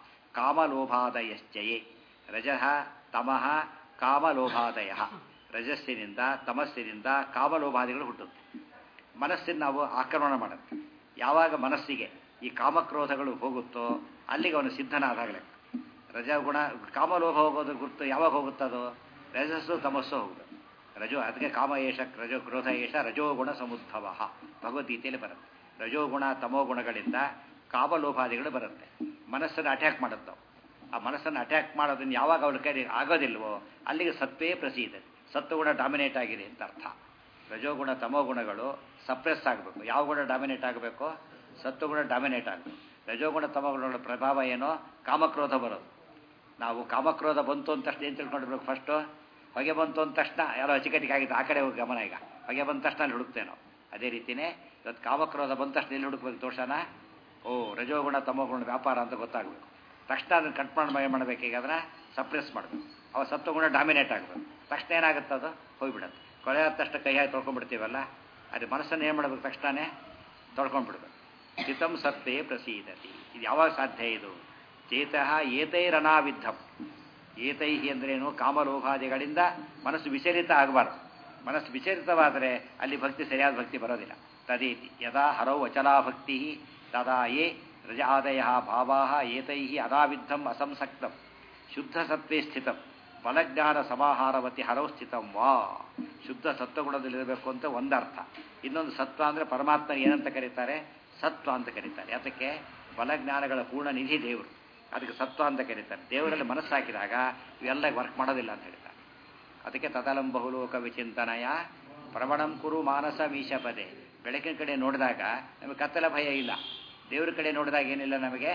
ಕಾಮಲೋಭಾದಯಶ್ಚಯೇ. ರಜಃ ತಮಃ ಕಾಮಲೋಭಾದಯ. ರಜಸ್ಸಿನಿಂದ ತಮಸ್ಸಿನಿಂದ ಕಾಮಲೋಭಾದಿಗಳು ಹುಟ್ಟುತ್ತೆ. ಮನಸ್ಸಿನ ನಾವು ಆಕ್ರಮಣ ಮಾಡುತ್ತೆ. ಯಾವಾಗ ಮನಸ್ಸಿಗೆ ಈ ಕಾಮಕ್ರೋಧಗಳು ಹೋಗುತ್ತೋ ಅಲ್ಲಿಗೆ ಅವನು ಸಿದ್ಧನಾದಾಗಲೇ. ರಜಗುಣ ಕಾಮಲೋಭ ಹೋಗೋದು ಗುರುತು ಯಾವಾಗ ಹೋಗುತ್ತದೋ? ರಜಸ್ಸು ತಮಸ್ಸು ಹೋಗುದು. ರಜೋ ಅದಕ್ಕೆ ಕಾಮ ಏಷ ರಜೋ ಕ್ರೋಧ ಏಷ ರಜೋಗುಣ ಸಮುದ್ಭವ ಭಗವದ್ಗೀತೆಯಲ್ಲಿ ಬರುತ್ತೆ. ರಜೋಗುಣ ತಮೋಗುಣಗಳಿಂದ ಕಾಮಲೋಭಾದಿಗಳು ಬರುತ್ತೆ. ಮನಸ್ಸನ್ನು ಅಟ್ಯಾಕ್ ಮಾಡುತ್ತವೆ. ಆ ಮನಸ್ಸನ್ನು ಅಟ್ಯಾಕ್ ಮಾಡೋದನ್ನು ಯಾವಾಗ ಅವ್ರ ಕೈ ಆಗೋದಿಲ್ವೋ ಅಲ್ಲಿಗೆ ಸತ್ವೇ ಪ್ರಸೀದ. ಸತ್ವಗುಣ ಡಾಮಿನೇಟ್ ಆಗಿದೆ ಅಂತ ಅರ್ಥ. ರಜೋಗುಣ ತಮೋಗುಣಗಳು ಸಪ್ರೆಸ್ ಆಗಬೇಕು. ಯಾವ ಗುಣ ಡಾಮಿನೇಟ್ ಆಗಬೇಕು? ಸತ್ವಗುಣ ಡಾಮಿನೇಟ್ ಆಗಬೇಕು. ರಜೋಗುಣ ತಮೋಗುಣಗಳ ಪ್ರಭಾವ ಏನೋ? ಕಾಮಕ್ರೋಧ ಬರೋದು. ನಾವು ಕಾಮಕ್ರೋಧ ಬಂತು ಅಂತ ತಕ್ಷಣ ಏನು ತಿಳ್ಕೊಂಡಿರ್ಬೇಕು? ಫಸ್ಟು ಹೊಗೆ ಬಂತು ಅಂದ ತಕ್ಷಣ ಯಾರೋ ಅಚಿಕಟಿಗೆ ಆಗಿತ್ತು, ಆ ಕಡೆ ಹೋಗಿ ಗಮನ. ಈಗ ಹೊಗೆ ಬಂದ ತಕ್ಷಣ ಅಲ್ಲಿ ಹುಡುಕ್ತೇವೆ ನಾವು. ಅದೇ ರೀತಿಯೇ ಇವತ್ತು ಕಾಮಕ್ರೋಧ ಬಂದ ತಕ್ಷಣ ಎಲ್ಲಿ ಹುಡುಕ್ಬೇಕು ದೋಷನ? ಓ ರಜೋಗುಣ ತಮೋಗುಣ ವ್ಯಾಪಾರ ಅಂತ ಗೊತ್ತಾಗಬೇಕು. ತಕ್ಷಣ ಅದನ್ನು ಕಟ್ ಮಾಡಬೇಕು. ಈಗ ಅದನ್ನು ಸಪ್ರೆಸ್ ಮಾಡಬೇಕು. ಅವ ಸತ್ವಗುಣ ಡಾಮಿನೇಟ್ ಆಗಬೇಕು. ತಕ್ಷಣ ಏನಾಗುತ್ತೆ? ಅದು ಹೋಗಿಬಿಡುತ್ತೆ. ಕೊಳೆ ಆದ ತಕ್ಷಣ ಕೈ ಹಾಕಿ ತೊಳ್ಕೊಂಡ್ಬಿಡ್ತೀವಲ್ಲ, ಅದು ಮನಸ್ಸನ್ನು ಏನು ಮಾಡಬೇಕು? ತಕ್ಷಣವೇ ತೊಳ್ಕೊಂಡ್ಬಿಡ್ಬೇಕು. ಚಿತಂ ಸತ್ವೇ ಪ್ರಸೀದತಿ. ಇದು ಯಾವಾಗ ಸಾಧ್ಯ? ಇದು ಚೇತಃ ಏತೈರನಾವಿದ್ಧಂ. ಏತೈಹಿ ಅಂದ್ರೇನು? ಕಾಮಲೋಭಾದಿಗಳಿಂದ ಮನಸ್ಸು ವಿಚಲಿತ ಆಗಬಾರ್ದು. ಮನಸ್ಸು ವಿಚಲಿತವಾದರೆ ಅಲ್ಲಿ ಭಕ್ತಿ ಸರಿಯಾದ ಭಕ್ತಿ ಬರೋದಿಲ್ಲ. ತದೇತಿ ಯದಾ ಹರೌ ಅಚಲಾ ಭಕ್ತಿ ತದಾ ಯೇ ರಜಾದಯ ಭಾವಾ ಏತೈಹಿ ಅನಾವಿದ್ಧಂ ಅಸಂಸಕ್ತಂ ಶುದ್ಧ ಸತ್ವೇ ಸ್ಥಿತಂ ಫಲಜ್ಞಾನ ಸಮಾಹಾರವತಿ ಹರೌ ಸ್ಥಿತಂ ವಾ. ಶುದ್ಧ ಸತ್ವಗುಣದಲ್ಲಿರಬೇಕು ಅಂತ ಒಂದರ್ಥ. ಇನ್ನೊಂದು ಸತ್ವ ಅಂದರೆ ಪರಮಾತ್ಮ ಏನಂತ ಕರೀತಾರೆ? ಸತ್ವ ಅಂತ ಕರೀತಾರೆ. ಅದಕ್ಕೆ ಫಲಜ್ಞಾನಗಳ ಪೂರ್ಣ ನಿಧಿ ದೇವರು. ಅದಕ್ಕೆ ಸತ್ವ ಅಂತ ಕರೀತಾರೆ. ದೇವರಲ್ಲಿ ಮನಸ್ಸು ಹಾಕಿದಾಗ ಇವೆಲ್ಲ ವರ್ಕ್ ಮಾಡೋದಿಲ್ಲ ಅಂತ ಹೇಳ್ತಾರೆ. ಅದಕ್ಕೆ ತದಲಂ ಬಹುಲೋಕ ವಿಚಿಂತನಯ ಪ್ರವಣಂ ಕುರು ಮಾನಸ ಮೀಶಪದೆ. ಬೆಳಕಿನ ಕಡೆ ನೋಡಿದಾಗ ನಮಗೆ ಕತ್ತಲ ಭಯ ಇಲ್ಲ. ದೇವರ ಕಡೆ ನೋಡಿದಾಗ ಏನಿಲ್ಲ ನಮಗೆ?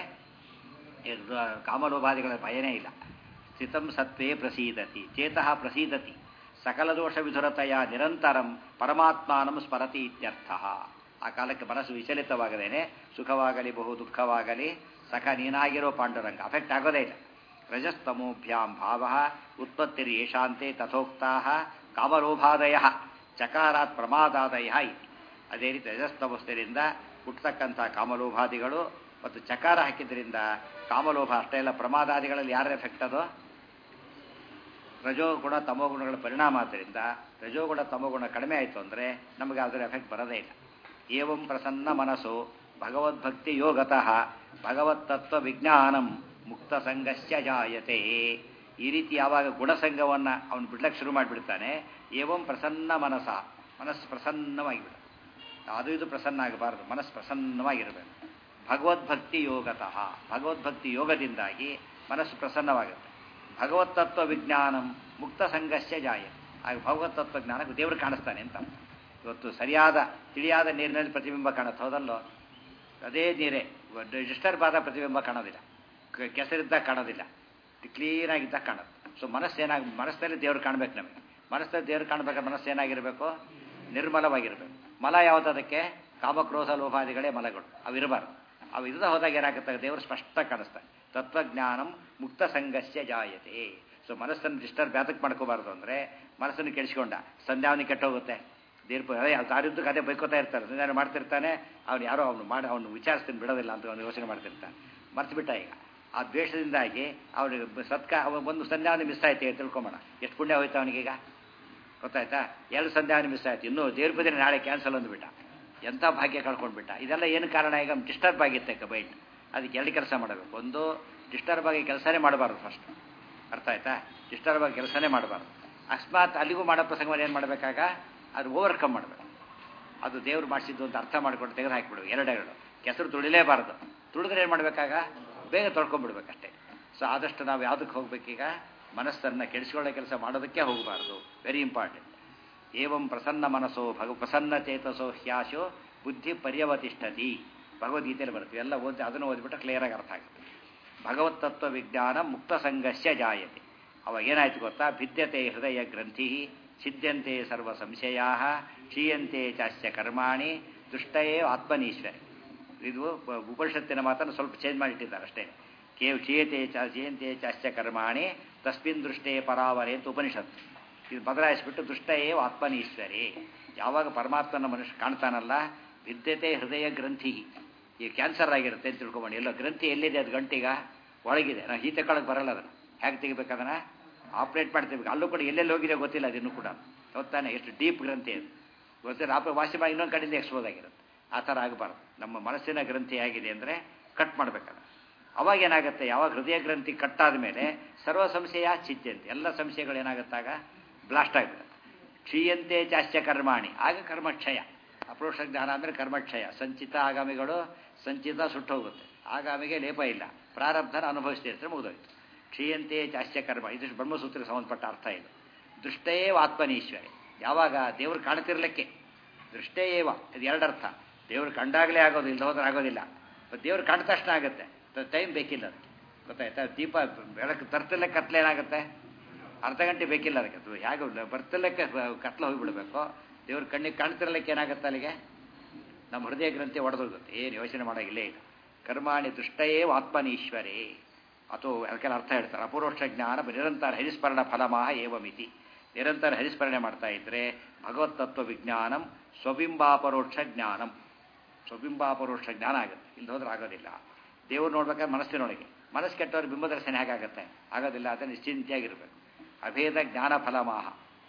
ಕಾಮಲೋಭಾದಿಗಳ ಭಯನೇ ಇಲ್ಲ. ಸ್ಥಿತಂ ಸತ್ವೇ ಪ್ರಸೀದತಿ ಚೇತಃ ಪ್ರಸೀದತಿ ಸಕಲ ದೋಷ ವಿಧುರತೆಯ ನಿರಂತರಂ ಪರಮಾತ್ಮಾನಂ ಸ್ಮರತಿ ಇತ್ಯರ್ಥ. ಆ ಕಾಲಕ್ಕೆ ಮನಸ್ಸು ವಿಚಲಿತವಾಗದೇನೆ ಸುಖವಾಗಲಿ ಬಹು ದುಃಖವಾಗಲಿ ಸಖ ನೀನಾಗಿರೋ ಪಾಂಡುರಂಗ ಅಫೆಕ್ಟ್ ಆಗೋದೇ ಇಲ್ಲ. ರಜಸ್ತಮೋಭ್ಯಾಂ ಭಾವ ಉತ್ಪತ್ತಿರಿ ಯಶಾಂತೆ ತಥೋಕ್ತಾ ಕಾಮಲೋಭಾದಯ ಚಕಾರಾತ್ ಪ್ರಮಾದಾದಯ ಇತಿ. ಅದೇ ರೀತಿ ರಜಸ್ತಮಸ್ಥರಿಂದ ಹುಟ್ಟತಕ್ಕಂಥ ಕಾಮಲೋಭಾದಿಗಳು ಮತ್ತು ಚಕಾರ ಹಾಕಿದ್ರಿಂದ ಕಾಮಲೋಭ ಅಷ್ಟೇ ಎಲ್ಲ ಪ್ರಮಾದಾದಿಗಳಲ್ಲಿ ಯಾರ ಎಫೆಕ್ಟ್? ಅದು ರಜೋಗುಣ ತಮೋಗುಣಗಳ ಪರಿಣಾಮ. ಆದ್ದರಿಂದ ರಜೋಗುಣ ತಮೋಗುಣ ಕಡಿಮೆ ಆಯಿತು ಅಂದರೆ ನಮಗೆ ಅದರ ಎಫೆಕ್ಟ್ ಬರೋದೇ ಇಲ್ಲ. ಏವಂ ಪ್ರಸನ್ನ ಮನಸ್ಸು ಭಗವದ್ಭಕ್ತಿ ಯೋಗತಃ ಭಗವತ್ತತ್ವ ವಿಜ್ಞಾನಂ ಮುಕ್ತ ಸಂಘಸ್ಯ ಜಾಯತೆ. ಈ ರೀತಿ ಯಾವಾಗ ಗುಣಸಂಘವನ್ನು ಅವನು ಬಿಡ್ಲಕ್ಕೆ ಶುರು ಮಾಡಿಬಿಡ್ತಾನೆ, ಏವಂ ಪ್ರಸನ್ನ ಮನಸ್ಸು ಪ್ರಸನ್ನವಾಗಿಬಿಡ. ಅದು ಇದು ಪ್ರಸನ್ನ ಆಗಬಾರ್ದು, ಮನಸ್ಸು ಪ್ರಸನ್ನವಾಗಿರಬೇಕು. ಭಗವದ್ಭಕ್ತಿ ಯೋಗತಃ ಭಗವದ್ಭಕ್ತಿ ಯೋಗದಿಂದಾಗಿ ಮನಸ್ಸು ಪ್ರಸನ್ನವಾಗುತ್ತೆ. ಭಗವತ್ತತ್ವ ವಿಜ್ಞಾನಂ ಮುಕ್ತ ಸಂಘಸ್ಯ ಜಾಯ. ಆಗ ಭಗವತ್ತತ್ವ ಜ್ಞಾನಕ್ಕೆ ದೇವರು ಕಾಣಿಸ್ತಾನೆ ಅಂತ. ಇವತ್ತು ಸರಿಯಾದ ತಿಳಿಯಾದ ನೀರಿನಲ್ಲಿ ಪ್ರತಿಬಿಂಬ ಕಾಣುತ್ತೆ, ಹೌದಲ್ಲೋ? ಅದೇ ನೀರೇ ಡಿಸ್ಟರ್ಬ್ ಆದ ಪ್ರತಿಬಿಂಬ ಕಾಣೋದಿಲ್ಲ, ಕೆಸರಿದ್ದಾಗ ಕಾಣೋದಿಲ್ಲ, ಕ್ಲೀನಾಗಿದ್ದಾಗ ಕಾಣುತ್ತೆ. ಸೊ ಮನಸ್ಸಿನಲ್ಲಿ ದೇವರು ಕಾಣಬೇಕು. ನಮಗೆ ಮನಸ್ಸಲ್ಲಿ ದೇವರು ಕಾಣಬೇಕಾದ್ರೆ ಮನಸ್ಸೇನಾಗಿರಬೇಕು? ನಿರ್ಮಲವಾಗಿರಬೇಕು. ಮಲ ಯಾವುದು? ಅದಕ್ಕೆ ಕಾಮಕ್ರೋಧ ಲೋಭಾದಿಗಳೇ ಮಲಗಳು. ಅವಿರಬಾರ್ದು. ಅವು ಇರದ ಹೋದಾಗ ಏನಾಗುತ್ತೆ? ದೇವರು ಸ್ಪಷ್ಟ ಕಾಣಿಸ್ತಾರೆ. ತತ್ವಜ್ಞಾನಂ ಮುಕ್ತ ಸಂಘಸ್ಯ ಜಾಯತೆ. ಸೊ ಮನಸ್ಸನ್ನು ಡಿಸ್ಟರ್ಬ್ ಯಾತಕ್ಕೆ ಮಾಡ್ಕೋಬಾರ್ದು ಅಂದರೆ ಮನಸ್ಸನ್ನು ಕೆಡಿಸ್ಕೊಂಡ ಸಂಧ್ಯಾವನಿ ಕೆಟ್ಟೋಗುತ್ತೆ. ಅದೇ ದಾರಿದ್ದು ಕತೆ ಬೈಕೋತಾ ಇರ್ತಾರೆ, ಸಂಧ್ಯಾವನೆ ಮಾಡ್ತಿರ್ತಾನೆ. ಅವ್ನು ಯಾರೋ ಅವನು ವಿಚಾರಿಸ್ತೀನಿ ಬಿಡೋದಿಲ್ಲ ಅಂತ ಅವನು ಯೋಚನೆ ಮಾಡ್ತಿರ್ತಾನೆ. ಮರ್ತು ಈಗ ಆ ದ್ವೇಷದಿಂದಾಗಿ ಅವನಿಗೆ ಒಂದು ಸಂಧ್ಯಾವನೆ ಮಿಸ್ ಆಯ್ತು ತಿಳ್ಕೊಂಬೋಣ. ಎಷ್ಟು ಪುಣ್ಯ ಹೋಯ್ತು ಅವನಿಗೀಗ, ಗೊತ್ತಾಯ್ತಾ? 2 ಸಂಧ್ಯಾವನೆ ಮಿಸ್ ಆಯ್ತು. ಇನ್ನೂ ದೇವ್ರ ಬದಿನ ನಾಳೆ ಕ್ಯಾನ್ಸಲ್ ಅಂದ್ಬಿಟ್ಟ. ಎಂಥ ಭಾಗ್ಯ ಕಳ್ಕೊಂಡ್ಬಿಟ್ಟ. ಇದೆಲ್ಲ ಏನು ಕಾರಣ? ಈಗ ಡಿಸ್ಟರ್ಬ್ ಆಗಿತ್ತೆ ಬೈಟ್. ಅದಕ್ಕೆ 2 ಕೆಲಸ ಮಾಡಬೇಕು. ಒಂದು, ಡಿಸ್ಟರ್ಬ್ ಆಗಿ ಕೆಲಸನೇ ಮಾಡಬಾರ್ದು ಫಸ್ಟ್. ಅರ್ಥ ಆಯ್ತಾ? ಡಿಸ್ಟರ್ಬ್ ಆಗಿ ಕೆಲಸನೇ ಮಾಡಬಾರ್ದು. ಅಕಸ್ಮಾತ್ ಅಲ್ಲಿಗೂ ಮಾಡೋ ಪ್ರಸಂಗವನ್ನು ಏನು ಮಾಡಬೇಕಾಗ ಅದು ಓವರ್ಕಮ್ ಮಾಡಬೇಕು. ಅದು ದೇವ್ರು ಮಾಡಿಸಿದ್ದು ಅಂತ ಅರ್ಥ ಮಾಡಿಕೊಂಡು ತೆಗೆದು ಹಾಕಿಬಿಡು. 2 ಕೆಸರು ತುಳಿಲೇಬಾರ್ದು. ತುಳಿದ್ರೆ ಏನು ಮಾಡಬೇಕಾಗ ಬೇಗ ತೊಳ್ಕೊಂಡ್ಬಿಡ್ಬೇಕಷ್ಟೇ. ಸೊ ಆದಷ್ಟು ನಾವು ಯಾವುದಕ್ಕೆ ಹೋಗ್ಬೇಕೀಗ, ಮನಸ್ಸನ್ನು ಕೆಡಿಸ್ಕೊಳ್ಳೋ ಕೆಲಸ ಮಾಡೋದಕ್ಕೆ ಹೋಗಬಾರ್ದು. Very important. ಏವಂ ಪ್ರಸನ್ನ ಮನಸ್ಸೋ ಪ್ರಸನ್ನ ಚೇತಸೋ ಹ್ಯಾಶೋ ಬುದ್ಧಿ ಪರ್ಯವತಿಷ್ಠತಿ. ಭಗವದ್ಗೀತೆಯಲ್ಲಿ ಬರುತ್ತೆ, ಎಲ್ಲ ಓದಿ ಅದನ್ನು ಓದಿಬಿಟ್ರೆ ಕ್ಲಿಯರಾಗಿ ಅರ್ಥ ಆಗುತ್ತೆ. ಭಗವತ್ತತ್ವ ವಿಜ್ಞಾನ ಮುಕ್ತ ಸಂಘಸ್ಯ ಜಾಯತೆ. ಅವಾಗ ಏನಾಯ್ತು ಗೊತ್ತಾ, ಭಿದ್ಯತೆ ಹೃದಯ ಗ್ರಂಥಿ ಛಿದ್ಯಂತೆ ಸರ್ವ ಸಂಶಯಾ ಕ್ಷೀಯಂತೆ ಚಾಸ್ಯ ಕರ್ಮಾಣಿ ದುಷ್ಟಯೇ ಆತ್ಮನೀಶ್ವರಿ. ಇದು ಉಪನಿಷತ್ತಿನ ಮಾತನ್ನು ಸ್ವಲ್ಪ ಚೇಂಜ್ ಮಾಡಿಟ್ಟಿದ್ದಾರೆ ಅಷ್ಟೇ. ಕ್ಷೀಯಂತೆ ಚಾಸ್ಯ ಕರ್ಮಾಣಿ ತಸ್ಮಿನ್ ದೃಷ್ಟೇ ಪರಾವರೆ ಅಂತ ಉಪನಿಷತ್ತು. ಇದು ಬದಲಾಯಿಸಿಬಿಟ್ಟು ದುಷ್ಟಯೇ ಆತ್ಮನೀಶ್ವರಿ. ಯಾವಾಗ ಪರಮಾತ್ಮನ ಮನುಷ್ಯ ಕಾಣ್ತಾನಲ್ಲ, ಭಿದ್ಯತೆ ಹೃದಯ ಗ್ರಂಥಿ. ಈ ಕ್ಯಾನ್ಸರ್ ಆಗಿರುತ್ತೆ ಅಂತ ತಿಳ್ಕೊಂಬಂಡು, ಎಲ್ಲೋ ಗ್ರಂಥಿ ಎಲ್ಲಿದೆ, ಅದು ಗಂಟಿಗ ಒಳಗಿದೆ. ನಾವು ಈ ತಗೊಳಕ್ಕೆ ಬರಲ್ಲ, ಅದನ್ನು ಹೇಗೆ ತೆಗಿಬೇಕದನ್ನು ಆಪ್ರೇಟ್ ಮಾಡಿ ತೆಗಿಬೇಕು. ಅಲ್ಲೂ ಕೂಡ ಎಲ್ಲೆಲ್ಲಿ ಹೋಗಿದೆ ಗೊತ್ತಿಲ್ಲ, ಅದು ಇನ್ನೂ ಕೂಡ ಗೊತ್ತಾನೆ. ಎಷ್ಟು ಡೀಪ್ ಗ್ರಂಥಿ ಅದು ಗೊತ್ತಿಲ್ಲ. ವಾಸಿ ಮಾಡಿ ಇನ್ನೊಂದು ಕಡೆಯಿಂದ ಎಕ್ಸ್ಪೋಸ್ ಆಗಿರುತ್ತೆ. ಆ ಥರ ಆಗಬಾರ್ದು. ನಮ್ಮ ಮನಸ್ಸಿನ ಗ್ರಂಥಿ ಆಗಿದೆ ಅಂದರೆ ಕಟ್ ಮಾಡಬೇಕಲ್ಲ. ಅವಾಗ ಏನಾಗುತ್ತೆ, ಯಾವಾಗ ಹೃದಯ ಗ್ರಂಥಿ ಕಟ್ಟಾದ ಮೇಲೆ ಸರ್ವ ಸಂಶಯ ಚಿತ್ಯಂತೆ, ಎಲ್ಲ ಸಂಶಯಗಳೇನಾಗುತ್ತಾಗ ಬ್ಲಾಸ್ಟ್ ಆಗಿಬಿಡುತ್ತೆ. ಕ್ಷೀಯಂತೆ ಚಾಸ್ಯ ಕರ್ಮಾಣಿ, ಆಗ ಕರ್ಮಕ್ಷಯ. ಅಪರೋಕ್ಷ ಜ್ಞಾನ ಅಂದರೆ ಕರ್ಮಕ್ಷಯ. ಸಂಚಿತ ಆಗಾಮಿಗಳು ಸಂಚಿತ ಸುಟ್ಟು ಹೋಗುತ್ತೆ, ಆಗಾಮಿಗೆ ಲೇಪ ಇಲ್ಲ, ಪ್ರಾರಬ್ಧನ ಅನುಭವಿಸ್ತಿರ್ತಾರೆ, ಮುಗಿದೋಯ್ತು. ಕ್ಷೀಯಂತೆ ಚಾಸ್ಯ ಕರ್ಮ, ಇದು ಬ್ರಹ್ಮಸೂತ್ರಕ್ಕೆ ಸಂಬಂಧಪಟ್ಟ ಅರ್ಥ ಇದು. ದೃಷ್ಟೇವ ಆತ್ಮನೀಶ್ವರಿ. ಯಾವಾಗ ದೇವರು ಕಾಣ್ತಿರ್ಲಿಕ್ಕೆ, ದೃಷ್ಟೇವ ಇದು ಎರಡರ್ಥ. ದೇವರು ಕಂಡಾಗಲೇ ಆಗೋದು, ಇಲ್ಲ ಹೋದ್ರೆ ಆಗೋದಿಲ್ಲ. ದೇವ್ರು ಕಂಡ ತಕ್ಷಣ ಆಗುತ್ತೆ, ಟೈಮ್ ಬೇಕಿಲ್ಲ ಅದಕ್ಕೆ, ಗೊತ್ತಾಯ್ತಾ. ದೀಪ ಬೆಳಕು ತರ್ತಿರ್ಲಿಕ್ಕೆ ಕತ್ಲೇನಾಗುತ್ತೆ, ಅರ್ಧ ಗಂಟೆ ಬೇಕಿಲ್ಲ ಅದಕ್ಕೆ. ಅದು ಹೇಗೆ ಬರ್ತಿರ್ಲಿಕ್ಕೆ ಕತ್ಲೆ ಹೋಗಿಬಿಡ್ಬೇಕು. ದೇವ್ರ ಕಣ್ಣಿಗೆ ಕಾಣ್ತಿರ್ಲಿಕ್ಕೆ ಏನಾಗುತ್ತೆ, ಅಲ್ಲಿಗೆ ನಮ್ಮ ಹೃದಯ ಗ್ರಂಥಿ ಒಡೆದೋಗುತ್ತೆ. ಏನು ಯೋಚನೆ ಮಾಡೋಂಗಿಲ್ಲೇ ಇಲ್ಲ. ಕರ್ಮಾಣಿ ದುಷ್ಟಯೇ ಆತ್ಮನೀಶ್ವರೇ. ಅಥವಾ ಅದಕ್ಕೆಲ್ಲ ಅರ್ಥ ಹೇಳ್ತಾರೆ. ಅಪರೋಕ್ಷ ಜ್ಞಾನ ನಿರಂತರ ಹರಿಸ್ಮರಣ ಫಲಮಾಹ ಏವಮಿತಿ. ನಿರಂತರ ಹರಿಸ್ಮರಣೆ ಮಾಡ್ತಾ ಇದ್ರೆ ಭಗವತ್ತತ್ವ ವಿಜ್ಞಾನಂ ಸ್ವಬಿಂಬಾಪರೋಕ್ಷ ಜ್ಞಾನಂ, ಸ್ವಬಿಂಬಾಪರೋಕ್ಷ ಜ್ಞಾನ ಆಗುತ್ತೆ. ಇಲ್ಲಿ ಹೋದ್ರೆ ಆಗೋದಿಲ್ಲ. ದೇವ್ರು ನೋಡ್ಬೇಕಾದ್ರೆ ಮನಸ್ಸಿನೊಳಗೆ, ಮನಸ್ಸು ಕೆಟ್ಟವ್ರ ಬಿಂಬದರ್ಶನ ಹೇಗಾಗುತ್ತೆ, ಆಗೋದಿಲ್ಲ. ಅದನ್ನು ನಿಶ್ಚಿಂತೆಯಾಗಿರ್ಬೇಕು. ಅಭೇದ ಜ್ಞಾನ ಫಲಮಾಹ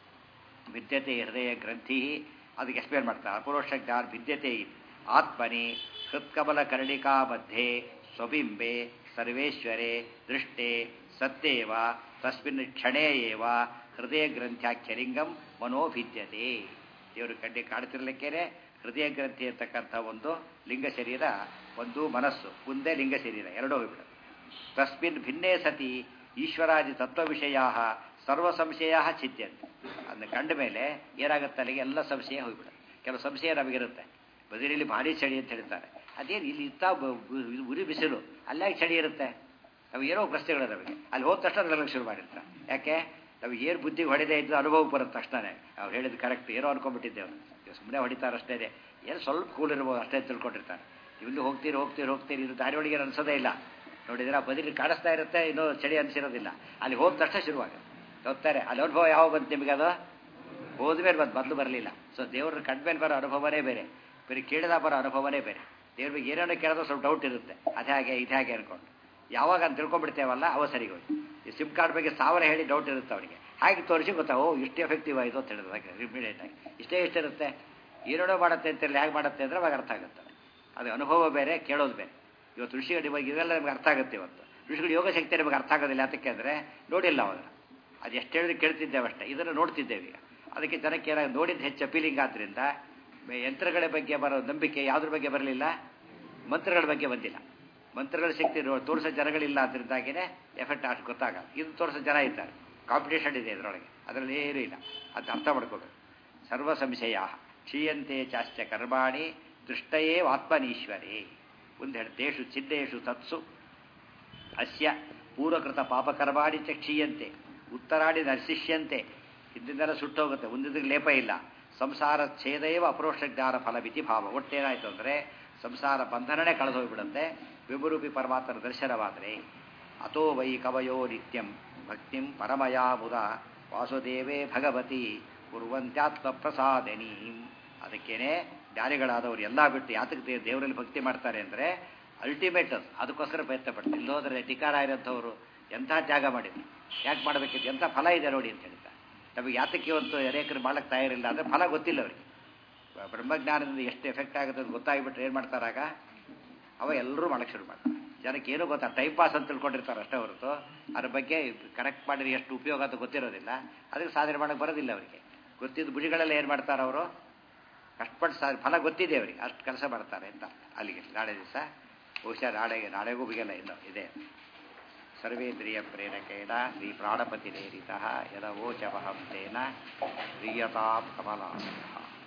ವಿದ್ಯತೆ ಹೃದಯ ಗ್ರಂಥಿ. ಅದಕ್ಕೆ ಎಕ್ಸ್ಪ್ಲೇನ್ ಮಾಡ್ತಾರೆ. ಅಪರೋಕ್ಷ ಜ್ಞಾನ ವಿದ್ಯತೆ ಆತ್ಮನಿ ಹೃತ್ಕಮಲ ಕರ್ಣಿಕಾ ಮಧ್ಯೆ ಸ್ವಬಿಂಬೆ ಸರ್ವೇಶ್ವರೇ ದೃಷ್ಟೇ ಸತ್ಯೇವ ತಸ್ಮಿನ್ ಕ್ಷಣೇ ಏವ ಹೃದಯ ಗ್ರಂಥ್ಯಾಖ್ಯಲಿಂಗಂ ಮನೋಭಿದ್ಯತೆ. ದೇವರು ಕಡ್ಡಿ ಕಾಡ್ತಿರ್ಲಿಕ್ಕೇನೆ ಹೃದಯ ಗ್ರಂಥಿ ಅಂತಕ್ಕಂಥ ಒಂದು ಲಿಂಗ ಶರೀರ, ಒಂದು ಮನಸ್ಸು, ಮುಂದೆ ಲಿಂಗ ಶರೀರ ಎರಡೂ ಹೋಗ್ಬಿಡುತ್ತೆ. ತಸ್ಮಿನ್ ಭಿನ್ನೇ ಸತಿ ಈಶ್ವರಾದಿ ತತ್ವ ವಿಷಯ ಸರ್ವ ಸಂಶಯ ಛಿದ್ಯಂತೆ. ಅದನ್ನ ಕಂಡ ಮೇಲೆ ಏನಾಗುತ್ತೆ, ಅಲ್ಲಿಗೆ ಎಲ್ಲ ಸಂಶಯ ಹೋಗ್ಬಿಡುತ್ತೆ. ಕೆಲವು ಸಂಶಯ ನಮಗಿರುತ್ತೆ. ಬದಿರಿಯಲ್ಲಿ ಭಾರಿ ಚಳಿ ಅಂತ ಹೇಳ್ತಾರೆ. ಅದೇನು ಇಲ್ಲಿ ಇತ್ತ ಉರಿ ಬಿಸಿಲು, ಅಲ್ಲಾಗಿ ಚಳಿ ಇರುತ್ತೆ. ನಾವು ಏನೋ ಪ್ರಶ್ನೆಗಳು ನಮಗೆ ಅಲ್ಲಿ ಹೋದ ತಕ್ಷಣ ನನಗೆ ಶುರು ಮಾಡಿರ್ತಾರೆ. ಯಾಕೆ, ನಾವು ಏನು ಬುದ್ಧಿಗೆ ಹೊಡೆದೇ ಇದ್ದು ಅನುಭವಕ್ಕೆ ಬರುತ್ತೆ ತಕ್ಷಣನೇ. ಅವ್ರು ಹೇಳಿದ್ದು ಕರೆಕ್ಟ್, ಏನೋ ಅನ್ಕೊಂಡ್ಬಿಟ್ಟಿದ್ದೇವೆ. ಸುಮ್ಮನೆ ಹೊಡಿತಾರೆ ಅಷ್ಟೇ, ಏನು ಸ್ವಲ್ಪ ಕೂಲ್ ಇರ್ಬೋದು ಅಷ್ಟೇ ತಿಳ್ಕೊಂಡಿರ್ತಾರೆ. ಇಲ್ಲಿ ಹೋಗ್ತೀರಿ ಇದು ದಾರಿ ಒಳಗೆ ಅನ್ಸೋದೇ ಇಲ್ಲ. ನೋಡಿದ್ರೆ ಆ ಬದಿಲಿ ಕಾಣಿಸ್ತಾ ಇರುತ್ತೆ, ಇನ್ನೂ ಚಳಿ ಅನಿಸಿರೋದಿಲ್ಲ. ಅಲ್ಲಿ ಹೋದ ತಕ್ಷಣ ಶುರುವಾಗುತ್ತೆ. ಹೋಗ್ತಾರೆ. ಅಲ್ಲಿ ಅನುಭವ ಯಾವ ಬಂತು ನಿಮಗೆ, ಅದು ಹೋದ್ಮೇಲೆ ಮೊದಲು ಬರಲಿಲ್ಲ. ಸೊ ದೇವ್ರ ಕಂಡ್ಮೇಲೆ ಬರೋ ಅನುಭವನೇ ಬೇರೆ, ಬರೀ ಕೇಳಿದ ಬರೋ ಅನುಭವನೇ ಬೇರೆ. ದೇವ್ರ ಬಗ್ಗೆ ಏನೇನೋ ಕೇಳೋದು ಸ್ವಲ್ಪ ಡೌಟ್ ಇರುತ್ತೆ. ಅದು ಹೇಗೆ ಇದು ಹೇಗೆ ಅನ್ಕೊಂಡು ಯಾವಾಗ ಅಂತ ತಿಳ್ಕೊಂಡ್ಬಿಡ್ತೇವಲ್ಲ, ಅವ ಸರಿಗೆ ಹೋಯ್ತು. ಈ ಸಿಮ್ ಕಾರ್ಡ್ ಬಗ್ಗೆ 1000 ಹೇಳಿ ಡೌಟ್ ಇರುತ್ತೆ ಅವರಿಗೆ. ಹಾಗೆ ತೋರಿಸಿ ಗೊತ್ತಾ, ಇಷ್ಟು ಎಫೆಕ್ಟಿವ್ ಆಯಿತು ಅಂತ ಹೇಳಿದ್ರೆ ಇಮಿಡಿಯೇಟಾಗಿ ಇಷ್ಟೇ ಏನೇನೋ ಮಾಡುತ್ತೆ ಅಂತೇಳಿ ಹೇಗೆ ಮಾಡುತ್ತೆ ಅಂದರೆ ಅವಾಗ ಅರ್ಥ ಆಗುತ್ತೆ. ಅದು ಅನುಭವ ಬೇರೆ, ಕೇಳೋದು ಬೇರೆ. ಇವತ್ತು ಋಷಿಗಳ ಬಗ್ಗೆ ಇವೆಲ್ಲ ನಮಗೆ ಅರ್ಥ ಆಗುತ್ತೆ. ಇವತ್ತು ಋಷಿಗಳು ಯೋಗ ಶಕ್ತಿ ನಮಗೆ ಅರ್ಥ ಆಗೋದಿಲ್ಲ. ಅದಕ್ಕೆ ಅಂದರೆ ನೋಡಿಲ್ಲ ಅವಾಗ. ಅದು ಎಷ್ಟು ಹೇಳಿದ್ರೆ ಕೇಳ್ತಿದ್ದೇವೆ ಅಷ್ಟೇ, ಇದನ್ನು ನೋಡ್ತಿದ್ದೇವೆ ಈಗ. ಅದಕ್ಕೆ ಜನಕ್ಕೆ ಏನಾಗ ನೋಡಿದ್ದು ಹೆಚ್ಚು ಅಪೀಲಿಂಗ್ ಆದ್ದರಿಂದ ಯಂತ್ರಗಳ ಬಗ್ಗೆ ಬರೋ ನಂಬಿಕೆ ಯಾವುದ್ರ ಬಗ್ಗೆ ಬರಲಿಲ್ಲ, ಮಂತ್ರಗಳ ಬಗ್ಗೆ ಬಂದಿಲ್ಲ. ಮಂತ್ರಗಳ ಶಕ್ತಿ ತೋರಿಸೋ ಜನಗಳಿಲ್ಲ, ಅದರಿಂದಾಗಿಯೇ ಎಫೆಕ್ಟ್ ಅಷ್ಟು ಗೊತ್ತಾಗಲ್ಲ. ಇದು ತೋರಿಸೋ ಜನ ಇದ್ದಾರೆ, ಕಾಂಪಿಟೇಷನ್ ಇದೆ ಇದರೊಳಗೆ, ಅದರಲ್ಲಿ ಏನೂ ಇಲ್ಲ. ಅದನ್ನ ಅರ್ಥ ಮಾಡ್ಕೋಬೇಕು. ಸರ್ವ ಸಂಶಯ ಕ್ಷೀಯಂತೆ ಚಾಶ್ಚ ಕರ್ಮಾಣಿ ದೃಷ್ಟಯೇ ಆತ್ಮನೀಶ್ವರೇ. ಒಂದು ಹೇಳಿ ತೇಷು ಚಿದ್ದೇಶು ತತ್ಸು ಅಸ್ಯ ಪೂರ್ವಕೃತ ಪಾಪಕರ್ಮಾಣಿ ಚ ಕ್ಷೀಯಂತೆ ಉತ್ತರಾಡಿ ನರ್ಶಿಷ್ಯಂತೆ. ಹಿಂದಿಂದೆಲ್ಲ ಸುಟ್ಟೋಗುತ್ತೆ, ಮುಂದಿದ್ದಕ್ಕೆ ಲೇಪ ಇಲ್ಲ. ಸಂಸಾರ ಛೇದೈವ ಅಪರೋಕ್ಷ ಜ್ಞಾನ ಫಲವಿತಿ ಭಾವ. ಒಟ್ಟೇನಾಯಿತು ಅಂದರೆ ಸಂಸಾರ ಬಂಧನನೇ ಕಳೆದು ಹೋಗಿಬಿಡುತ್ತೆ ವಿಭುರೂಪಿ ಪರಮಾತ್ಮನ ದರ್ಶನವಾದರೆ. ಅಥೋ ವೈ ಕವಯೋ ನಿತ್ಯಂ ಭಕ್ತಿಂ ಪರಮಯಾ ಮುದ ವಾಸುದೇವೇ ಭಗವತಿ ಕುರುವಂತ್ಯಾತ್ಮ ಪ್ರಸಾದನಿ. ಅದಕ್ಕೇನೆ ಜ್ಞಾನಿಗಳಾದವರು ಎಲ್ಲ ಬಿಟ್ಟು ಯಾತಕ್ಕೆ ದೇವರಲ್ಲಿ ಭಕ್ತಿ ಮಾಡ್ತಾರೆ ಅಂದರೆ ಅಲ್ಟಿಮೇಟ್ ಅದಕ್ಕೋಸ್ಕರ ಪ್ರಯತ್ನ ಪಡ್ತಾರೆ. ಇಲ್ಲೋದ್ರೆ ಟಿಕಾರ ಇರೋಂಥವ್ರು ಎಂಥ ತ್ಯಾಗ ಮಾಡಿದ್ರು, ಯಾಕೆ ಮಾಡಬೇಕಿತ್ತು, ಎಂಥ ಫಲ ಇದೆ ನೋಡಿ ಅಂತ ಹೇಳ್ತಾರೆ. ನಮಗೆ ಯಾತಕ್ಕೆ ಒಂದು ಅನೇಕರು ಮಾಡಕ್ಕೆ ತಯಾರಿಲ್ಲ ಅಂದರೆ ಫಲ ಗೊತ್ತಿಲ್ಲ ಅವರಿಗೆ. ಬ್ರಹ್ಮಜ್ಞಾನದಿಂದ ಎಷ್ಟು ಎಫೆಕ್ಟ್ ಆಗುತ್ತೆ ಅಂತ ಗೊತ್ತಾಗಿಬಿಟ್ರೆ ಏನು ಮಾಡ್ತಾರಾಗ ಅವ ಎಲ್ಲರೂ ಮಾಡಕ್ಕೆ ಶುರು ಮಾಡ್ತಾರೆ. ಜನಕ್ಕೆ ಏನೂ ಗೊತ್ತಾ, ಟೈಮ್ ಪಾಸ್ ಅಂತ ತಿಳ್ಕೊಂಡಿರ್ತಾರೆ ಅಷ್ಟೇ ಹೊರತು ಅದ್ರ ಬಗ್ಗೆ ಕರೆಕ್ಟ್ ಮಾಡಿದ್ರೆ ಎಷ್ಟು ಉಪಯೋಗ ಅಂತ ಗೊತ್ತಿರೋದಿಲ್ಲ. ಅದಕ್ಕೆ ಸಾಧನೆ ಮಾಡೋಕ್ಕೆ ಬರೋದಿಲ್ಲ ಅವರಿಗೆ. ಗೊತ್ತಿದ್ದು ಬುಡಿಗಳೆಲ್ಲ ಏನು ಮಾಡ್ತಾರೆ ಅವರು, ಕಷ್ಟಪಟ್ಟು ಫಲ ಗೊತ್ತಿದೆ ಅವರಿಗೆ, ಅಷ್ಟು ಕೆಲಸ ಮಾಡ್ತಾರೆ ಅಂತ. ಅಲ್ಲಿಗೆ ನಾಳೆ ದಿವಸ ಬಹುಶಃ ನಾಳೆಗೂ ಬಿಗಲ್ಲ ಇನ್ನು ಇದೆ. ಸರ್ವೇಂದ್ರಿಯ ಪ್ರೇರಕೇಣ ಶ್ರೀ ಪ್ರಾಣಪತಿರೇರಿತಃ ಯದವೋಚಮಹಂ ತೇನ ಪ್ರೀಯತಾಂ ಕಮಲಾಲಯ.